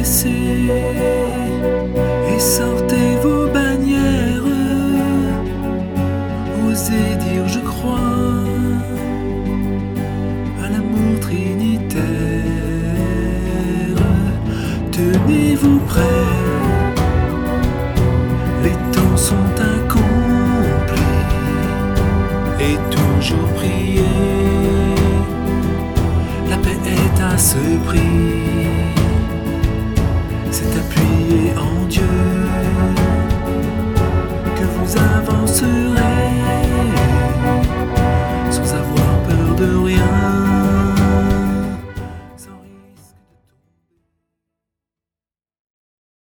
baissez et sortez vos bannières. Osez dire je crois à l'amour trinitaire. Tenez-vous prêts, les temps sont accomplis et toujours prier. La paix est à ce prix, c'est appuyé en Dieu que vous avancerez.